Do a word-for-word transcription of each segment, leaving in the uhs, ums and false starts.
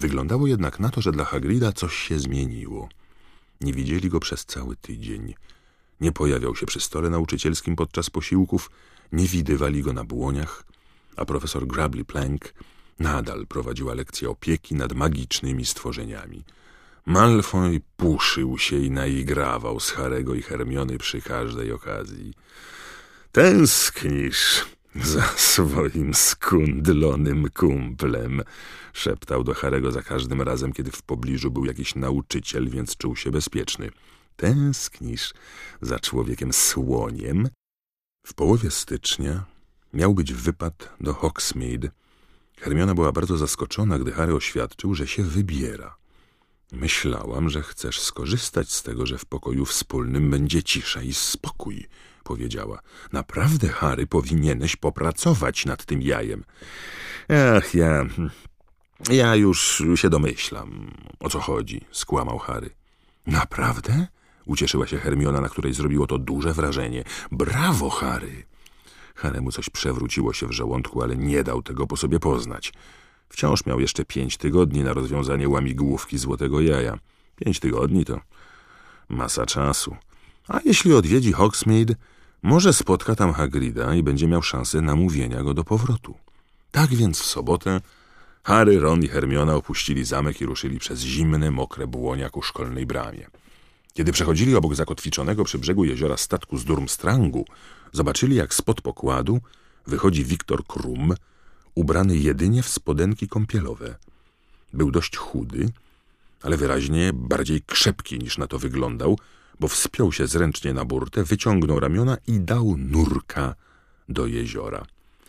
Wyglądało jednak na to, że dla Hagrida coś się zmieniło. Nie widzieli go przez cały tydzień. Nie pojawiał się przy stole nauczycielskim podczas posiłków, nie widywali go na błoniach, a profesor Grably Plank nadal prowadziła lekcję opieki nad magicznymi stworzeniami. Malfoy puszył się i naigrawał z Harego i Hermiony przy każdej okazji. Tęsknisz za swoim skundlonym kumplem, szeptał do Harego za każdym razem, kiedy w pobliżu był jakiś nauczyciel, więc czuł się bezpieczny. Tęsknisz za człowiekiem słoniem? W połowie stycznia miał być wypad do Hogsmeade. Hermiona była bardzo zaskoczona, gdy Harry oświadczył, że się wybiera. Myślałam, że chcesz skorzystać z tego, że w pokoju wspólnym będzie cisza i spokój, powiedziała. Naprawdę, Harry, powinieneś popracować nad tym jajem. Ach, ja... ja już się domyślam, o co chodzi, skłamał Harry. Naprawdę? Ucieszyła się Hermiona, na której zrobiło to duże wrażenie. Brawo, Harry! Haremu coś przewróciło się w żołądku, ale nie dał tego po sobie poznać. Wciąż miał jeszcze pięć tygodni na rozwiązanie łamigłówki złotego jaja. Pięć tygodni to masa czasu. A jeśli odwiedzi Hogsmeade, może spotka tam Hagrida i będzie miał szansę namówienia go do powrotu. Tak więc w sobotę Harry, Ron i Hermiona opuścili zamek i ruszyli przez zimne, mokre błonia ku szkolnej bramie. Kiedy przechodzili obok zakotwiczonego przy brzegu jeziora statku z Durmstrangu, zobaczyli, jak spod pokładu wychodzi Viktor Krum, ubrany jedynie w spodenki kąpielowe. Był dość chudy, ale wyraźnie bardziej krzepki niż na to wyglądał, bo wspiął się zręcznie na burtę, wyciągnął ramiona i dał nurka do jeziora.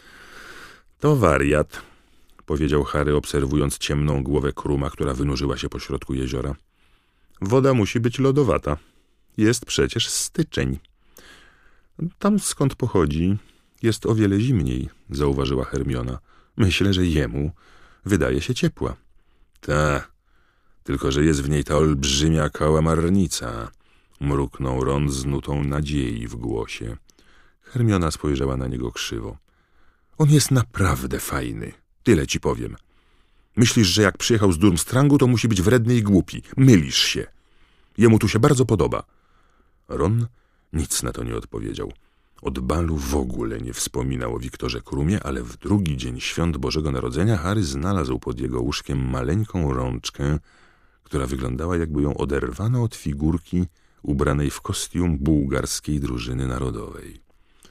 To wariat, powiedział Harry, obserwując ciemną głowę Kruma, która wynurzyła się pośrodku jeziora. Woda musi być lodowata. Jest przecież styczeń. Tam, skąd pochodzi, jest o wiele zimniej, zauważyła Hermiona. Myślę, że jemu wydaje się ciepła. Ta, tylko że jest w niej ta olbrzymia kałamarnica, mruknął Ron z nutą nadziei w głosie. Hermiona spojrzała na niego krzywo. On jest naprawdę fajny, tyle ci powiem. Myślisz, że jak przyjechał z Durmstrangu, to musi być wredny i głupi. Mylisz się. Jemu tu się bardzo podoba. Ron nic na to nie odpowiedział. Od balu w ogóle nie wspominał o Wiktorze Krumie, ale w drugi dzień świąt Bożego Narodzenia Harry znalazł pod jego łóżkiem maleńką rączkę, która wyglądała, jakby ją oderwano od figurki ubranej w kostium bułgarskiej drużyny narodowej.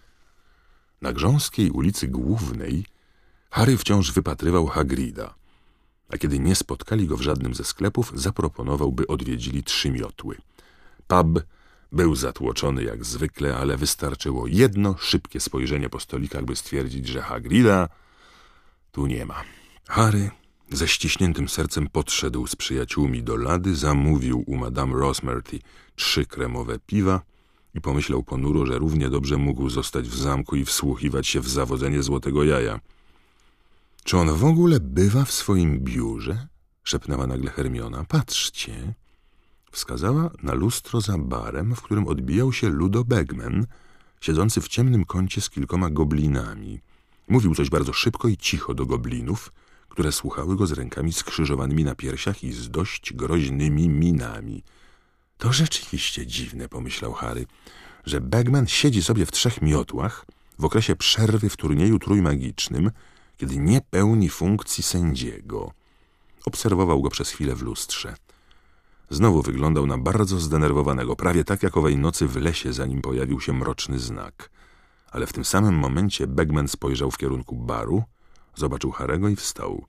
Na Grząskiej ulicy Głównej Harry wciąż wypatrywał Hagrida, a kiedy nie spotkali go w żadnym ze sklepów, zaproponował, by odwiedzili Trzymiotły. Pub był zatłoczony jak zwykle, ale wystarczyło jedno szybkie spojrzenie po stolikach, by stwierdzić, że Hagrida tu nie ma. Harry ze ściśniętym sercem podszedł z przyjaciółmi do lady, zamówił u Madame Rosmerty trzy kremowe piwa i pomyślał ponuro, że równie dobrze mógł zostać w zamku i wsłuchiwać się w zawodzenie złotego jaja. Czy on w ogóle bywa w swoim biurze? Szepnęła nagle Hermiona. Patrzcie. Wskazała na lustro za barem, w którym odbijał się Ludo Bagman, siedzący w ciemnym kącie z kilkoma goblinami. Mówił coś bardzo szybko i cicho do goblinów, które słuchały go z rękami skrzyżowanymi na piersiach i z dość groźnymi minami. To rzeczywiście dziwne, pomyślał Harry, że Bagman siedzi sobie w trzech miotłach w okresie przerwy w turnieju trójmagicznym, kiedy nie pełni funkcji sędziego. Obserwował go przez chwilę w lustrze. Znowu wyglądał na bardzo zdenerwowanego, prawie tak jak owej nocy w lesie, zanim pojawił się mroczny znak. Ale w tym samym momencie Bagman spojrzał w kierunku baru, zobaczył Harego i wstał.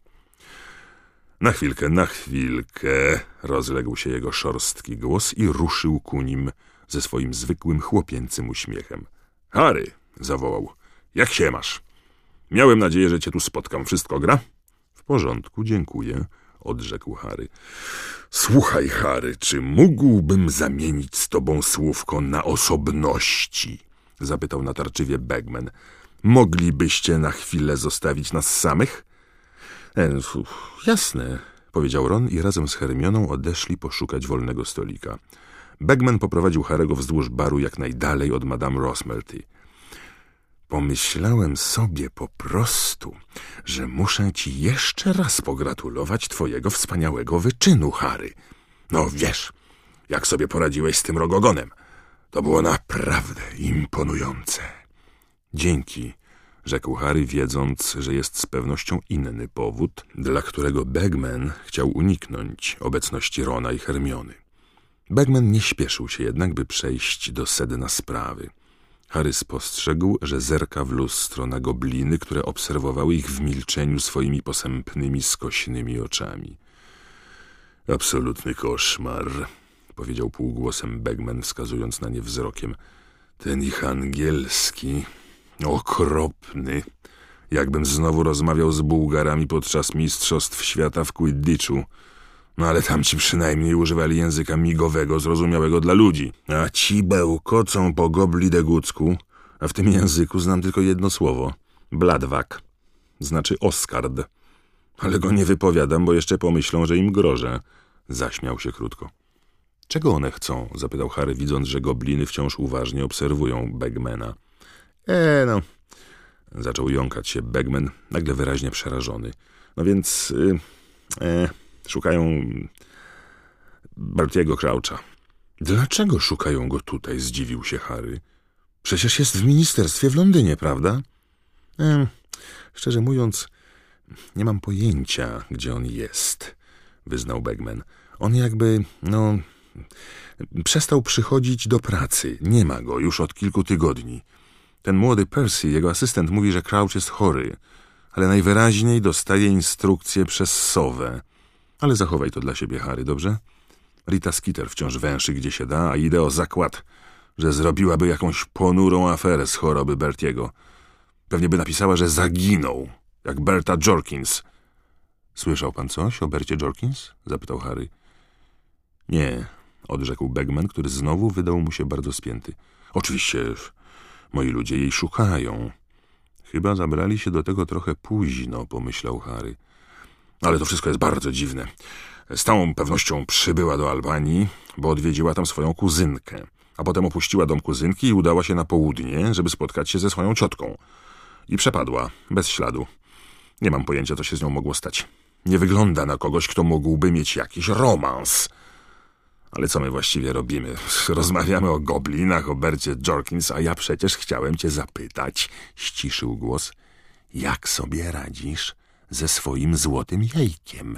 Na chwilkę, na chwilkę, rozległ się jego szorstki głos i ruszył ku nim ze swoim zwykłym chłopięcym uśmiechem. Harry, zawołał, jak się masz? Miałem nadzieję, że cię tu spotkam. Wszystko gra? W porządku, dziękuję, odrzekł Harry. Słuchaj, Harry, czy mógłbym zamienić z tobą słówko na osobności? Zapytał natarczywie Bagman. Moglibyście na chwilę zostawić nas samych? E, jasne, powiedział Ron i razem z Hermioną odeszli poszukać wolnego stolika. Bagman poprowadził Harego wzdłuż baru jak najdalej od Madame Rosmerty. Pomyślałem sobie po prostu, że muszę ci jeszcze raz pogratulować twojego wspaniałego wyczynu, Harry. No wiesz, jak sobie poradziłeś z tym rogogonem. To było naprawdę imponujące. Dzięki, rzekł Harry, wiedząc, że jest z pewnością inny powód, dla którego Bagman chciał uniknąć obecności Rona i Hermiony. Bagman nie śpieszył się jednak, by przejść do sedna sprawy. Harry spostrzegł, że zerka w lustro na gobliny, które obserwowały ich w milczeniu swoimi posępnymi, skośnymi oczami. Absolutny koszmar, powiedział półgłosem Bagman, wskazując na nie wzrokiem. Ten ich angielski, okropny, jakbym znowu rozmawiał z Bułgarami podczas mistrzostw świata w Quidditchu. No ale tamci przynajmniej używali języka migowego, zrozumiałego dla ludzi. A ci bełkocą po goblidegucku, a w tym języku znam tylko jedno słowo. Bladwak. Znaczy Oskard. Ale go nie wypowiadam, bo jeszcze pomyślą, że im grożę. Zaśmiał się krótko. Czego one chcą? Zapytał Harry, widząc, że gobliny wciąż uważnie obserwują Bagmana. E, no... Zaczął jąkać się Bagman, nagle wyraźnie przerażony. No więc... Yy, e, szukają... Bartiego Croucha. Dlaczego szukają go tutaj? Zdziwił się Harry. Przecież jest w ministerstwie w Londynie, prawda? E, szczerze mówiąc, nie mam pojęcia, gdzie on jest, wyznał Bagman. On jakby, no... przestał przychodzić do pracy. Nie ma go już od kilku tygodni. Ten młody Percy, jego asystent, mówi, że Crouch jest chory, ale najwyraźniej dostaje instrukcje przez sowę. Ale zachowaj to dla siebie, Harry, dobrze? Rita Skeeter wciąż węszy, gdzie się da, a idę o zakład, że zrobiłaby jakąś ponurą aferę z choroby Bertiego. Pewnie by napisała, że zaginął, jak Berta Jorkins. Słyszał pan coś o Bercie Jorkins? Zapytał Harry. Nie, odrzekł Bagman, który znowu wydał mu się bardzo spięty. Oczywiście... moi ludzie jej szukają. Chyba zabrali się do tego trochę późno, pomyślał Harry. Ale to wszystko jest bardzo dziwne. Z całą pewnością przybyła do Albanii, bo odwiedziła tam swoją kuzynkę, a potem opuściła dom kuzynki i udała się na południe, żeby spotkać się ze swoją ciotką. I przepadła, bez śladu. Nie mam pojęcia, co się z nią mogło stać. Nie wygląda na kogoś, kto mógłby mieć jakiś romans. Ale co my właściwie robimy? Rozmawiamy o goblinach, o Bercie Jorkins, a ja przecież chciałem cię zapytać, ściszył głos, jak sobie radzisz ze swoim złotym jajkiem?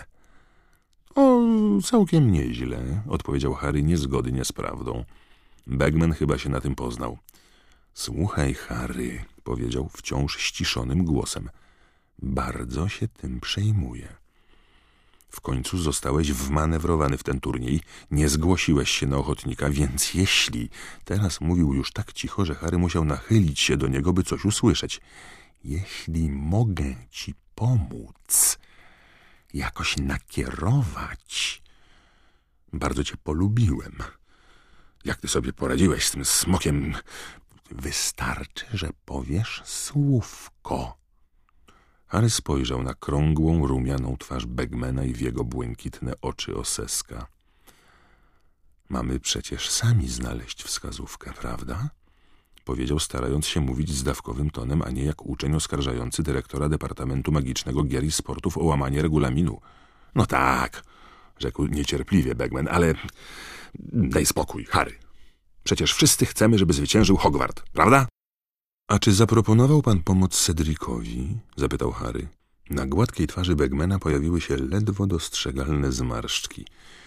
O, całkiem nieźle, odpowiedział Harry niezgodnie z prawdą. Bagman chyba się na tym poznał. Słuchaj, Harry, powiedział wciąż ściszonym głosem, bardzo się tym przejmuję. W końcu zostałeś wmanewrowany w ten turniej, nie zgłosiłeś się na ochotnika, więc jeśli... Teraz mówił już tak cicho, że Harry musiał nachylić się do niego, by coś usłyszeć. Jeśli mogę ci pomóc, jakoś nakierować... Bardzo cię polubiłem. Jak ty sobie poradziłeś z tym smokiem? Wystarczy, że powiesz słówko. Harry spojrzał na krągłą, rumianą twarz Bagmana i w jego błękitne oczy oseska. Mamy przecież sami znaleźć wskazówkę, prawda? Powiedział, starając się mówić zdawkowym tonem, a nie jak uczeń oskarżający dyrektora Departamentu Magicznego Gier i Sportów o łamanie regulaminu. No tak, rzekł niecierpliwie Bagman, ale daj spokój, Harry. Przecież wszyscy chcemy, żeby zwyciężył Hogwart, prawda? A czy zaproponował pan pomoc Cedricowi? Zapytał Harry. Na gładkiej twarzy Bagmana pojawiły się ledwo dostrzegalne zmarszczki.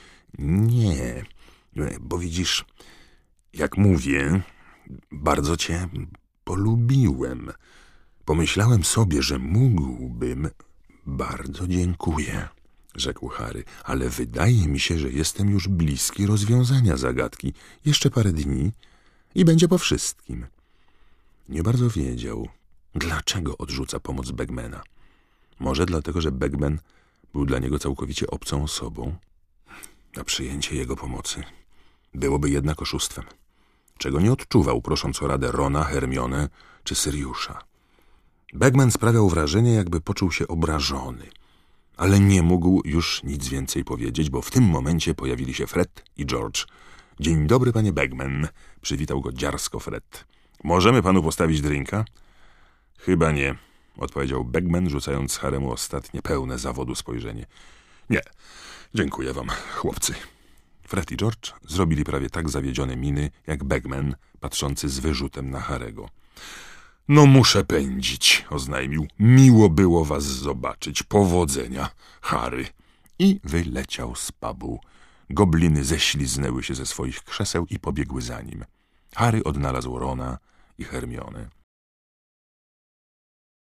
Nie, bo widzisz, jak mówię, bardzo cię polubiłem. Pomyślałem sobie, że mógłbym... Bardzo dziękuję, rzekł Harry, ale wydaje mi się, że jestem już bliski rozwiązania zagadki. Jeszcze parę dni i będzie po wszystkim. Nie bardzo wiedział, dlaczego odrzuca pomoc Bagmana. Może dlatego, że Bagman był dla niego całkowicie obcą osobą, a przyjęcie jego pomocy byłoby jednak oszustwem, czego nie odczuwał, prosząc o radę Rona, Hermionę czy Syriusza. Bagman sprawiał wrażenie, jakby poczuł się obrażony, ale nie mógł już nic więcej powiedzieć, bo w tym momencie pojawili się Fred i George. Dzień dobry, panie Bagman, przywitał go dziarsko Fred. Możemy panu postawić drinka? Chyba nie, odpowiedział Bagman, rzucając Haremu ostatnie pełne zawodu spojrzenie. Nie, dziękuję wam, chłopcy. Fred i George zrobili prawie tak zawiedzione miny, jak Bagman, patrzący z wyrzutem na Harego. No muszę pędzić, oznajmił. Miło było was zobaczyć. Powodzenia, Harry. I wyleciał z pubu. Gobliny ześliznęły się ze swoich krzeseł i pobiegły za nim. Harry odnalazł Rona i Hermionę.